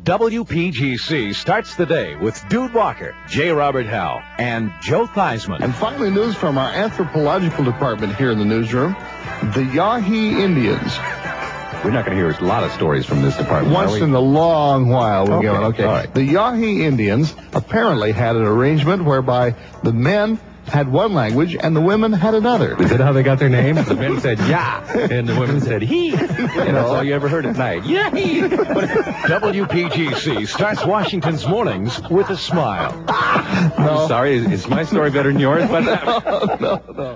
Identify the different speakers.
Speaker 1: WPGC starts the day with Dude Walker, J. Robert Howe, and Joe Theismann.
Speaker 2: And finally, news from our anthropological department here in the newsroom. The Yahi Indians.
Speaker 3: We're not going to hear a lot of stories from this department.
Speaker 2: Once in a long while we're going. Okay.
Speaker 3: All right.
Speaker 2: The Yahi Indians apparently had an arrangement whereby the men had one language and the women had another.
Speaker 3: Is that how they got their name? The men said "yeah" and the women said "he." And that's all you ever heard at night. Yeah.
Speaker 1: WPGC starts Washington's mornings with a smile.
Speaker 3: I'm sorry. Is my story better than yours?
Speaker 2: No.